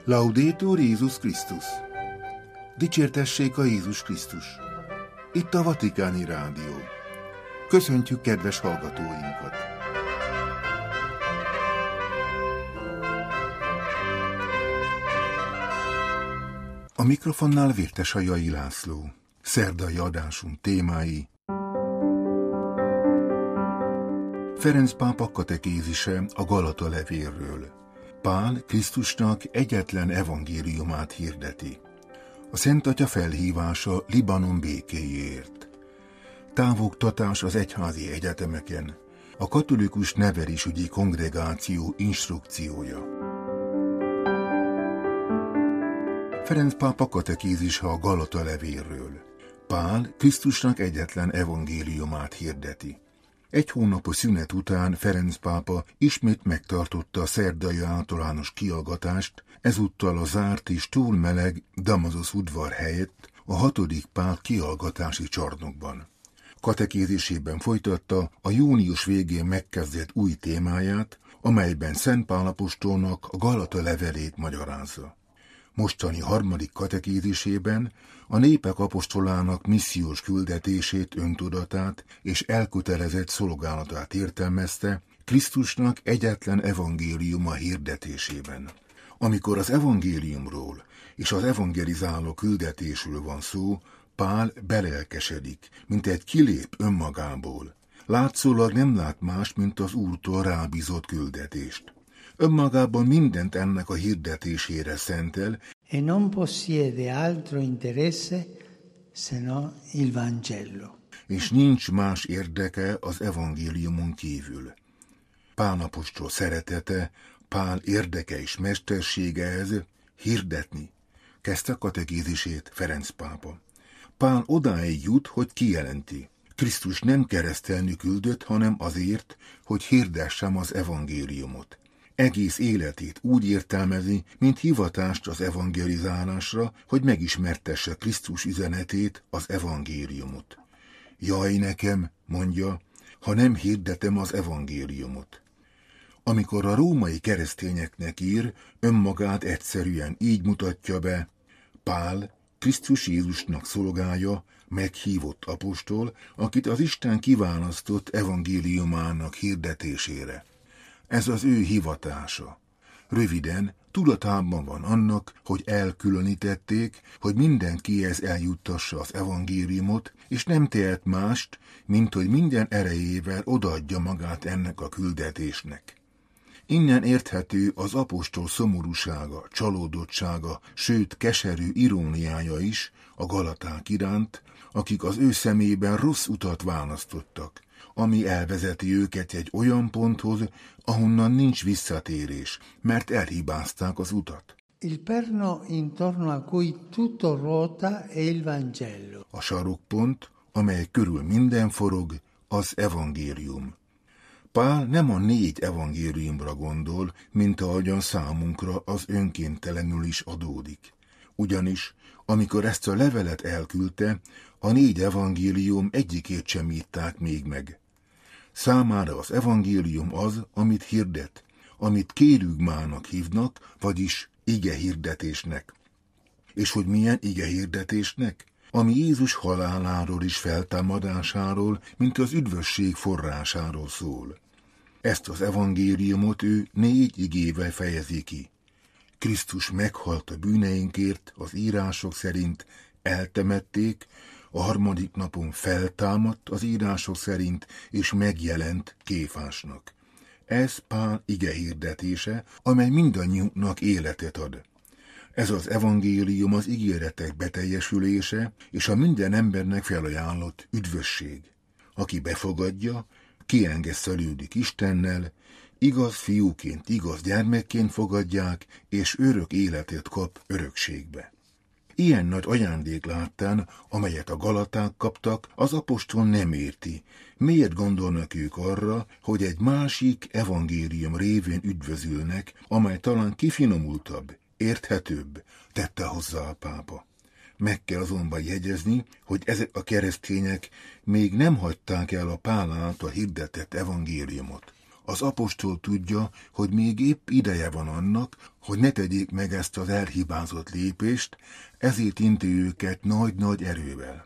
Laudetur Jézus Krisztus! Dicsértessék a Jézus Krisztus! Itt a Vatikáni Rádió. Köszöntjük kedves hallgatóinkat! A mikrofonnál Vértesajai László. Szerdai adásunk témái: Ferenc pápa katekézise a Galata levélről. Pál Krisztusnak egyetlen evangéliumát hirdeti. A Szent Atya felhívása Libanon békéjéért. Távoktatás az egyházi egyetemeken. A katolikus nevelésügyi kongregáció instrukciója. Ferenc pápa katekézise a Galata levélről. Pál Krisztusnak egyetlen evangéliumát hirdeti. Egy hónapos szünet után Ferenc pápa ismét megtartotta a szerdai általános kiallgatást, ezúttal a zárt és túl meleg Damasz udvar helyett a 6. Pál kiallgatási csarnokban. Katekézisében folytatta a június végén megkezdett új témáját, amelyben Szent Pál apostolnak a Galata levelét magyarázza. Mostani 3. katekézisében a népek apostolának missziós küldetését, öntudatát és elkötelezett szolgálatát értelmezte Krisztusnak egyetlen evangéliuma hirdetésében. Amikor az evangéliumról és az evangelizáló küldetésről van szó, Pál belelkesedik, mint egy kilép önmagából. Látszólag nem lát más, mint az Úrtól rábízott küldetést. Önmagában mindent ennek a hirdetésére szentel, e non possiede altro interesse se no il Vangelo. És nincs más érdeke az evangéliumon kívül. Pál apostol szeretete, Pál érdeke és mestersége ez hirdetni, kezdte katekézisét Ferenc pápa. Pál odáig jut, hogy kijelenti: Krisztus nem keresztelni küldött, hanem azért, hogy hirdessem az evangéliumot. Egész életét úgy értelmezi, mint hivatást az evangelizálásra, hogy megismertesse Krisztus üzenetét, az evangéliumot. Jaj nekem, mondja, ha nem hirdetem az evangéliumot. Amikor a római keresztényeknek ír, önmagát egyszerűen így mutatja be: Pál, Krisztus Jézusnak szolgálja, meghívott apostol, akit az Isten kiválasztott evangéliumának hirdetésére. Ez az ő hivatása. Röviden, tudatában van annak, hogy elkülönítették, hogy mindenkihez eljuttassa az evangéliumot, és nem tehet mást, mint hogy minden erejével odaadja magát ennek a küldetésnek. Innen érthető az apostol szomorúsága, csalódottsága, sőt keserű iróniája is a galaták iránt, akik az ő szemében rossz utat választottak, ami elvezeti őket egy olyan ponthoz, ahonnan nincs visszatérés, mert elhibázták az utat. Il perno intorno a cui tutto ruota è il Vangelo. A sarokpont, amely körül minden forog, az evangélium. Pál nem a 4 evangéliumra gondol, mint ahogyan számunkra az önkéntelenül is adódik. Ugyanis, amikor ezt a levelet elküldte, a 4 evangélium egyikét sem írták még meg. Számára az evangélium az, amit hirdet, amit kérügmának hívnak, vagyis igehirdetésnek. És hogy milyen igehirdetésnek? Ami Jézus haláláról és feltámadásáról, mint az üdvösség forrásáról szól. Ezt az evangéliumot ő 4 igével fejezi ki. Krisztus meghalt a bűneinkért, az írások szerint eltemették, a 3. napon feltámadt az írások szerint, és megjelent Kéfásnak. Ez Pál igehirdetése, amely mindannyiunknak életet ad. Ez az evangélium az ígéretek beteljesülése, és a minden embernek felajánlott üdvösség. Aki befogadja, kiengeszelődik Istennel, igaz fiúként, igaz gyermekként fogadják, és örök életet kap örökségbe. Ilyen nagy ajándék láttán, amelyet a galaták kaptak, az apostol nem érti. Miért gondolnak ők arra, hogy egy másik evangélium révén üdvözülnek, amely talán kifinomultabb, érthetőbb, tette hozzá a pápa. Meg kell azonban jegyezni, hogy ezek a keresztények még nem hagyták el a Pál által hirdetett evangéliumot. Az apostol tudja, hogy még épp ideje van annak, hogy ne tegyék meg ezt az elhibázott lépést, ezért inti őket nagy-nagy erővel.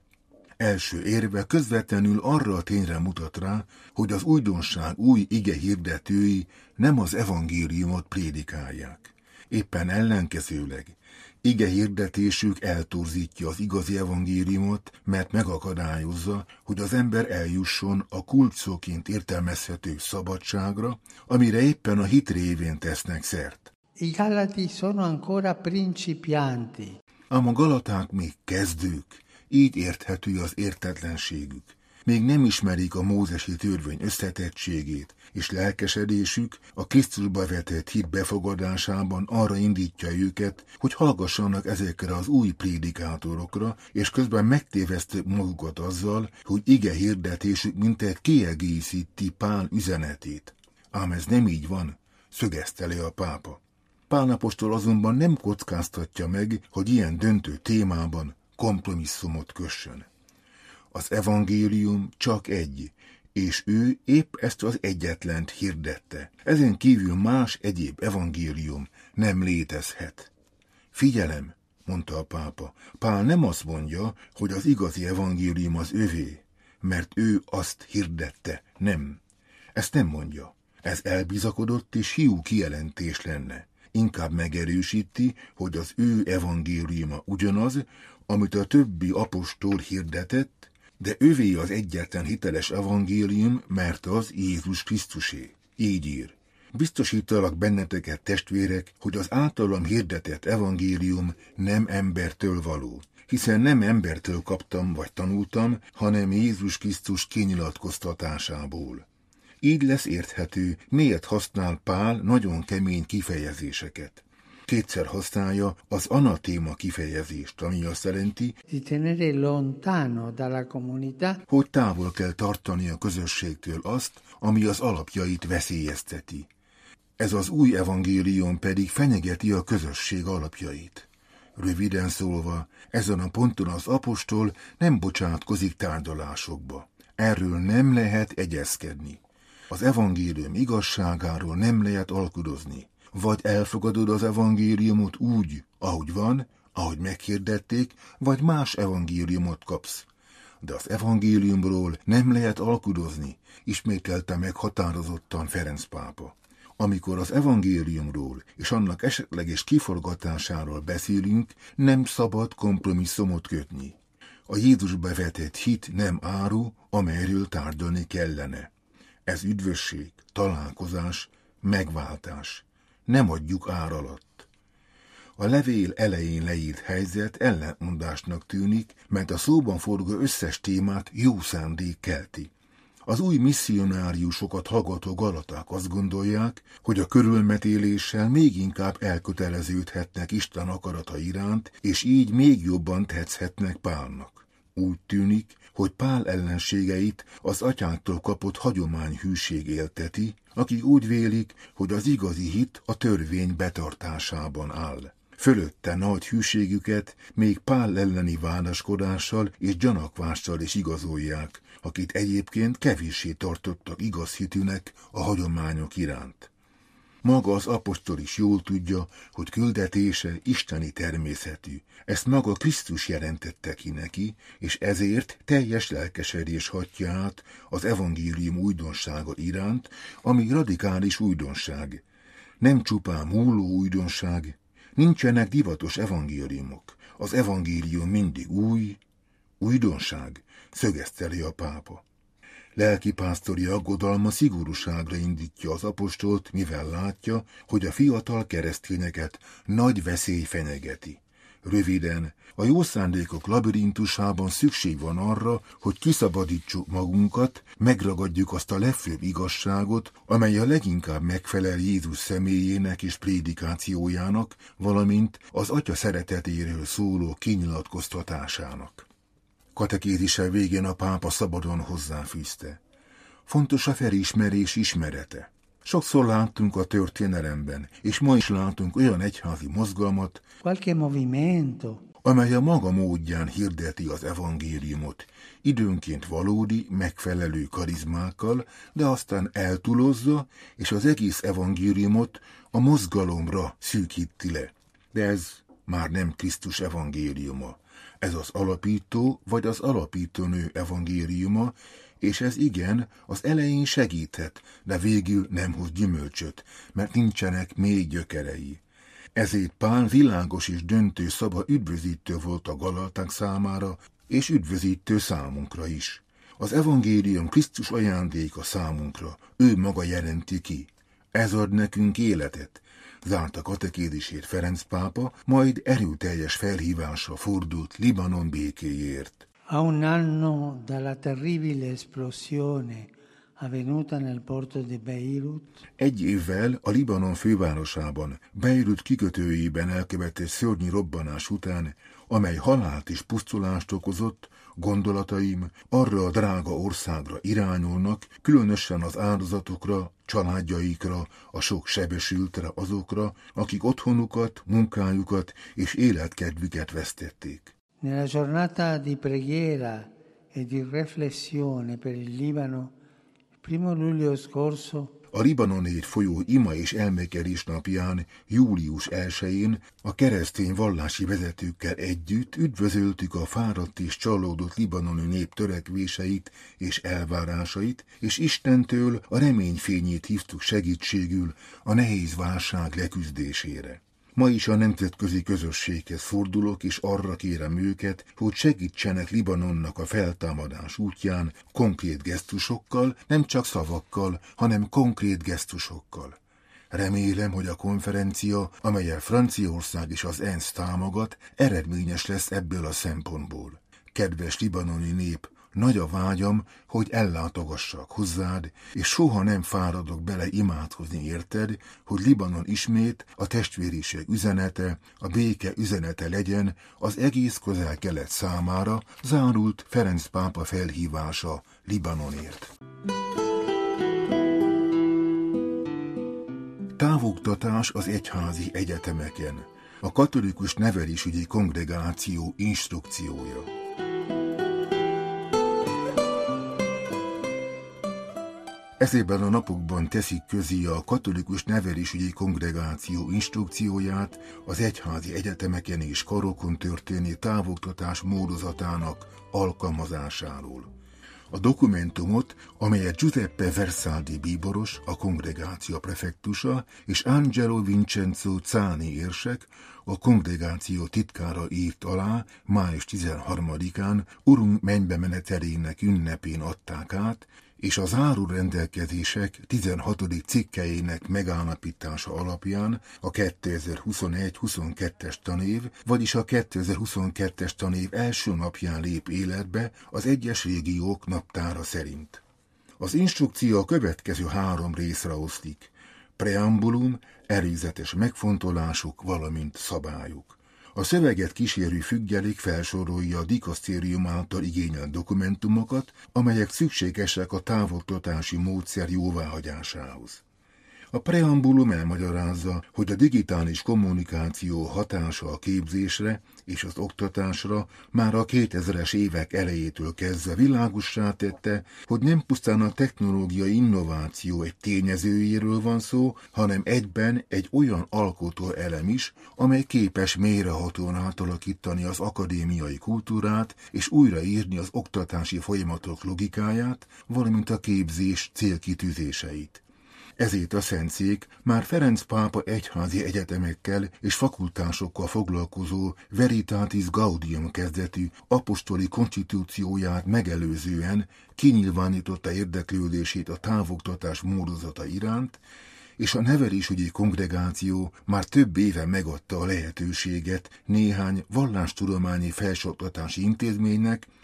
Első érve közvetlenül arra a tényre mutat rá, hogy az újdonság új ige hirdetői nem az evangéliumot prédikálják. Éppen ellenkezőleg, ige hirdetésük eltorzítja az igazi evangéliumot, mert megakadályozza, hogy az ember eljusson a kulcsszóként értelmezhető szabadságra, amire éppen a hit révén tesznek szert. I Galati sono ancora principianti. Ám a galaták még kezdők, így érthető az értetlenségük. Még nem ismerik a mózesi törvény összetettségét, és lelkesedésük a Krisztusba vetett hit befogadásában arra indítja őket, hogy hallgassanak ezekre az új prédikátorokra, és közben megtévesztik magukat azzal, hogy ige hirdetésük mintegy kiegészíti Pál üzenetét. Ám ez nem így van, szögezte le a pápa. Pál apostol azonban nem kockáztatja meg, hogy ilyen döntő témában kompromisszumot kössön. Az evangélium csak egy, és ő épp ezt az egyetlent hirdette. Ezen kívül más egyéb evangélium nem létezhet. Figyelem, mondta a pápa, Pál nem azt mondja, hogy az igazi evangélium az övé, mert ő azt hirdette, nem. Ezt nem mondja. Ez elbizakodott és hiú kijelentés lenne. Inkább megerősíti, hogy az ő evangéliuma ugyanaz, amit a többi apostol hirdetett, de övé az egyetlen hiteles evangélium, mert az Jézus Krisztusé. Így ír. Biztosítalak benneteket, testvérek, hogy az általam hirdetett evangélium nem embertől való, hiszen nem embertől kaptam vagy tanultam, hanem Jézus Krisztus kinyilatkoztatásából. Így lesz érthető, miért használ Pál nagyon kemény kifejezéseket. Kétszer használja az anatéma kifejezést, ami azt jelenti, hogy távol kell tartani a közösségtől azt, ami az alapjait veszélyezteti. Ez az új evangélium pedig fenyegeti a közösség alapjait. Röviden szólva, ezen a ponton az apostol nem bocsátkozik tárgyalásokba. Erről nem lehet egyezkedni. Az evangélium igazságáról nem lehet alkudozni. Vagy elfogadod az evangéliumot úgy, ahogy van, ahogy meghirdették, vagy más evangéliumot kapsz. De az evangéliumról nem lehet alkudozni, ismételte meg határozottan Ferenc pápa. Amikor az evangéliumról és annak esetleges kiforgatásáról beszélünk, nem szabad kompromisszumot kötni. A Jézusba vetett hit nem áru, amelyről tárgyalni kellene. Ez üdvösség, találkozás, megváltás. Nem adjuk ár alatt. A levél elején leírt helyzet ellentmondásnak tűnik, mert a szóban forgó összes témát jó szándék kelti. Az új misszionáriusokat hallgató galaták azt gondolják, hogy a körülmetéléssel még inkább elköteleződhetnek Isten akarata iránt, és így még jobban tetszhetnek Pálnak. Úgy tűnik, hogy Pál ellenségeit az atyánktól kapott hagyományhűség élteti, akik úgy vélik, hogy az igazi hit a törvény betartásában áll. Fölötte nagy hűségüket még Pál elleni vádaskodással és gyanakvással is igazolják, akit egyébként kevéssé tartottak igaz hitűnek a hagyományok iránt. Maga az apostol is jól tudja, hogy küldetése isteni természetű. Ezt maga Krisztus jelentette ki neki, és ezért teljes lelkesedés hatja át az evangélium újdonsága iránt, ami radikális újdonság. Nem csupán múló újdonság, nincsenek divatos evangéliumok. Az evangélium mindig újdonság, szögezte le a pápa. Lelkipásztori aggodalma szigorúságra indítja az apostolt, mivel látja, hogy a fiatal keresztényeket nagy veszély fenyegeti. Röviden, a jó szándékok labirintusában szükség van arra, hogy kiszabadítsuk magunkat, megragadjuk azt a legfőbb igazságot, amely a leginkább megfelel Jézus személyének és prédikációjának, valamint az Atya szeretetéről szóló kinyilatkoztatásának. Katekézise végén a pápa szabadon hozzáfűzte. Fontos a felismerés ismerete. Sokszor láttunk a történelemben, és ma is látunk olyan egyházi mozgalmat, amely a maga módján hirdeti az evangéliumot, időnként valódi, megfelelő karizmákkal, de aztán eltúlozza, és az egész evangéliumot a mozgalomra szűkíti le. De ez már nem Krisztus evangéliuma. Ez az alapító vagy az alapítónő evangéliuma, és ez igen, az elején segíthet, de végül nem hoz gyümölcsöt, mert nincsenek mély gyökerei. Ezért Pál világos és döntő szava üdvözítő volt a galaták számára, és üdvözítő számunkra is. Az evangélium Krisztus ajándéka számunkra, ő maga jelenti ki. Ez ad nekünk életet. Zárta katekézisét Ferenc pápa, majd erőteljes felhívásra fordult Libanon békéjért. A un anno dalla terribile esplosione avvenuta nel porto di Beirut. Egy évvel a Libanon fővárosában, Beirut kikötőjében elkövetett szörnyű robbanás után, amely halált és pusztulást okozott, gondolataim arra a drága országra irányulnak, különösen az áldozatokra, családjaikra, a sok sebesültre, azokra, akik otthonukat, munkájukat és életkedvüket vesztették. Nella giornata di preghiera e di riflessione per il Libano, il 1 luglio scorso, a Libanonért folyó ima és elmekelés napján, július 1-én a keresztény vallási vezetőkkel együtt üdvözöltük a fáradt és csalódott libanoni nép törekvéseit és elvárásait, és Istentől a reményfényét hívtuk segítségül a nehéz válság leküzdésére. Ma is a nemzetközi közösséghez fordulok, és arra kérem őket, hogy segítsenek Libanonnak a feltámadás útján konkrét gesztusokkal, nem csak szavakkal, hanem konkrét gesztusokkal. Remélem, hogy a konferencia, amelyel Franciaország és az ENSZ támogat, eredményes lesz ebből a szempontból. Kedves libanoni nép, nagy a vágyam, hogy ellátogassak hozzád, és soha nem fáradok bele imádkozni érted, hogy Libanon ismét a testvériség üzenete, a béke üzenete legyen az egész Közel-Kelet számára, zárult Ferenc pápa felhívása Libanonért. Távoktatás az egyházi egyetemeken. A katolikus nevelésügyi kongregáció instrukciója. Ezekben a napokban teszik közé a katolikus nevelésügyi kongregáció instrukcióját az egyházi egyetemeken és karokon történő távoktatás módozatának alkalmazásáról. A dokumentumot, amelyet Giuseppe Versaldi bíboros, a kongregáció prefektusa, és Angelo Vincenzo Zani érsek, a kongregáció titkára írt alá május 13-án Urunk mennybe menetelének ünnepén adták át, és a záró rendelkezések 16. cikkeinek megállapítása alapján a 2021-22-es tanév, vagyis a 2022-es tanév első napján lép életbe az egyes régiók naptára szerint. Az instrukció a következő 3 részre oszlik: preambulum, előzetes megfontolások, valamint szabályok. A szöveget kísérő függelék felsorolja a dikasztérium által igényelt dokumentumokat, amelyek szükségesek a távoktatási módszer jóváhagyásához. A preambulum elmagyarázza, hogy a digitális kommunikáció hatása a képzésre és az oktatásra már a 2000-es évek elejétől kezdve világossá tette, hogy nem pusztán a technológiai innováció egy tényezőjéről van szó, hanem egyben egy olyan alkotó elem is, amely képes mélyrehatóan átalakítani az akadémiai kultúrát és újraírni az oktatási folyamatok logikáját, valamint a képzés célkitűzéseit. Ezért a Szentszék már Ferenc pápa egyházi egyetemekkel és fakultásokkal foglalkozó Veritatis Gaudium kezdetű apostoli konstitúcióját megelőzően kinyilvánította érdeklődését a távoktatás módozata iránt, és a nevelésügyi kongregáció már több éve megadta a lehetőséget néhány vallástudományi felsőoktatási intézménynek,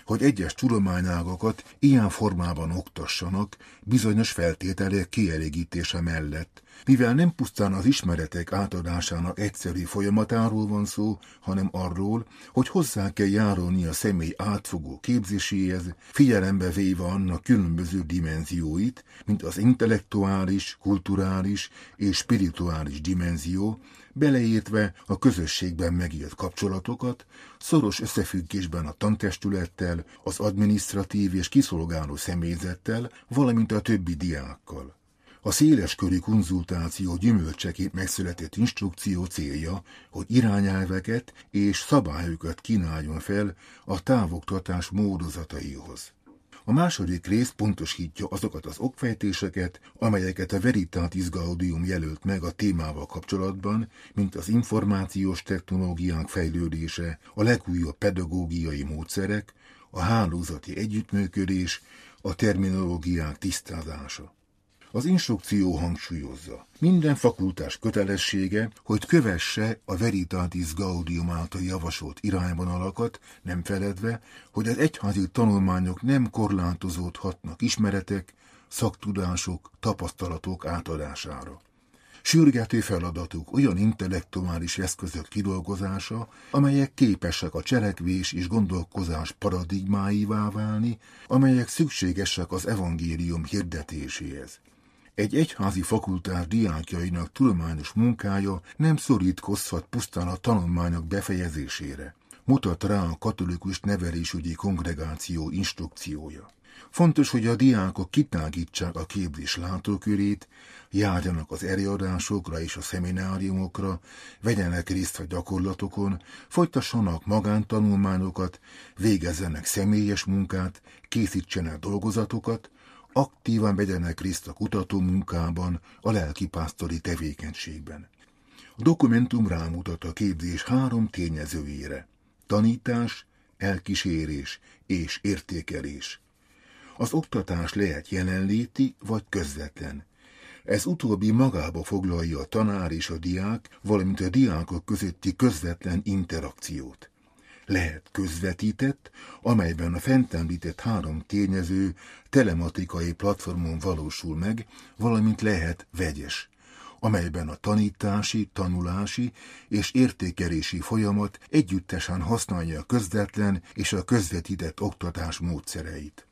hogy egyes tudományágakat ilyen formában oktassanak bizonyos feltételek kielégítése mellett, mivel nem pusztán az ismeretek átadásának egyszerű folyamatáról van szó, hanem arról, hogy hozzá kell járulni a személy átfogó képzéséhez, figyelembe véve annak különböző dimenzióit, mint az intellektuális, kulturális és spirituális dimenzió, beleértve a közösségben megélt kapcsolatokat, szoros összefüggésben a tantestülettel, az adminisztratív és kiszolgáló személyzettel, valamint a többi diákkal. A széleskörű konzultáció gyümölcseként megszületett instrukció célja, hogy irányelveket és szabályokat kínáljon fel a távoktatás módozataihoz. A második rész pontosítja azokat az okfejtéseket, amelyeket a Veritatis Gaudium jelölt meg a témával kapcsolatban, mint az információs technológiák fejlődése, a legújabb pedagógiai módszerek, a hálózati együttműködés, a terminológiák tisztázása. Az instrukció hangsúlyozza, minden fakultás kötelessége, hogy kövesse a Veritatis Gaudium által javasolt irányvonalakat, nem feledve, hogy az egyházi tanulmányok nem korlátozódhatnak ismeretek, szaktudások, tapasztalatok átadására. Sürgető feladatuk olyan intellektuális eszközök kidolgozása, amelyek képesek a cselekvés és gondolkozás paradigmáivá válni, amelyek szükségesek az evangélium hirdetéséhez. Egy egyházi fakultás diákjainak tudományos munkája nem szorítkozhat pusztán a tanulmányok befejezésére, mutat rá a katolikus nevelésügyi kongregáció instrukciója. Fontos, hogy a diákok kitágítsák a képzés látókörét, járjanak az előadásokra és a szemináriumokra, vegyenek részt a gyakorlatokon, folytassanak magántanulmányokat, végezzenek személyes munkát, készítsenek dolgozatokat, aktívan vegyenek részt a kutatómunkában, a lelkipásztori tevékenységben. A dokumentum rámutat a képzés 3 tényezőjére: tanítás, elkísérés és értékelés. Az oktatás lehet jelenléti vagy közvetlen. Ez utóbbi magába foglalja a tanár és a diák, valamint a diákok közötti közvetlen interakciót. Lehet közvetített, amelyben a fent említett 3 tényező telematikai platformon valósul meg, valamint lehet vegyes, amelyben a tanítási, tanulási és értékelési folyamat együttesen használja a közvetlen és a közvetített oktatás módszereit.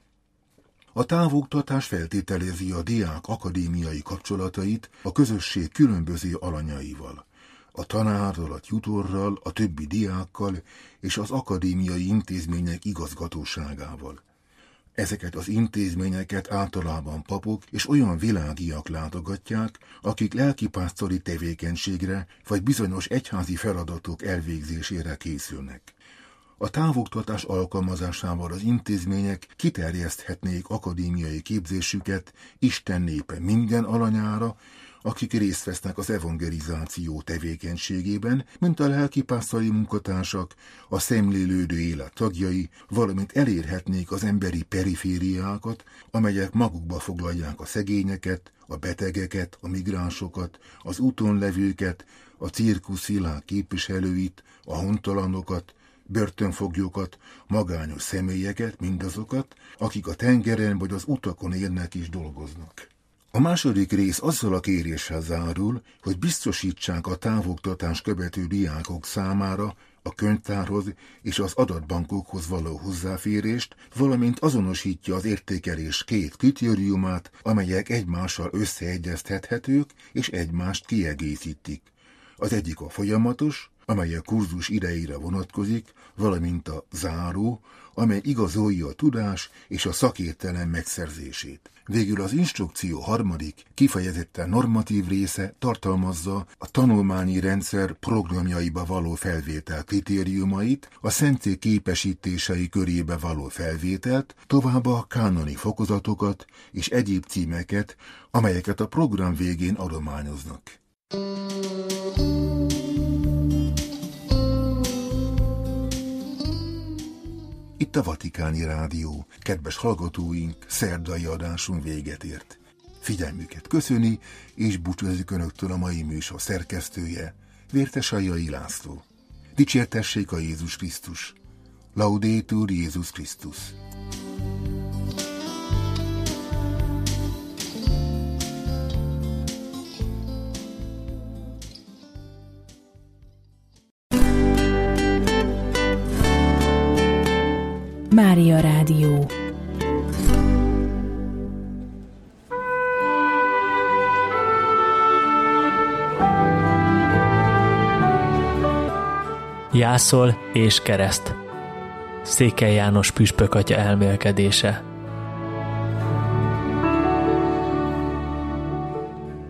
A távoktatás feltételezi a diák akadémiai kapcsolatait a közösség különböző alanyaival, a tanárral, a tutorral, a többi diákkal és az akadémiai intézmények igazgatóságával. Ezeket az intézményeket általában papok és olyan világiak látogatják, akik lelkipásztori tevékenységre vagy bizonyos egyházi feladatok elvégzésére készülnek. A távoktatás alkalmazásával az intézmények kiterjeszthetnék akadémiai képzésüket Isten népe minden alanyára, akik részt vesznek az evangelizáció tevékenységében, mint a lelkipásztori munkatársak, a szemlélődő élet tagjai, valamint elérhetnék az emberi perifériákat, amelyek magukba foglalják a szegényeket, a betegeket, a migránsokat, az úton levőket, a cirkuszvilág képviselőit, a hontalanokat, börtönfoglyokat, magányos személyeket, mindazokat, akik a tengeren vagy az utakon élnek és dolgoznak. A második rész azzal a kéréssel zárul, hogy biztosítsák a távoktatás követő diákok számára a könyvtárhoz és az adatbankokhoz való hozzáférést, valamint azonosítja az értékelés 2 kritériumát, amelyek egymással összeegyeztethetők és egymást kiegészítik. Az egyik a folyamatos, amely a kurzus idejére vonatkozik, valamint a záró, amely igazolja a tudás és a szakértelem megszerzését. Végül az instrukció 3., kifejezetten normatív része tartalmazza a tanulmányi rendszer programjaiba való felvétel kritériumait, a szentcég képesítései körébe való felvételt, továbbá a kánoni fokozatokat és egyéb címeket, amelyeket a program végén adományoznak. Itt a Vatikáni Rádió, kedves hallgatóink, szerdai adásunk véget ért. Figyelmüket köszöni, és búcsúzik Önöktől a mai műsor szerkesztője, Vértes Aljai László. Dicsértessék a Jézus Krisztus! Laudetur Jézus Krisztus. Mária Rádió. Jászol és kereszt. Székely János püspök atya elmélkedése.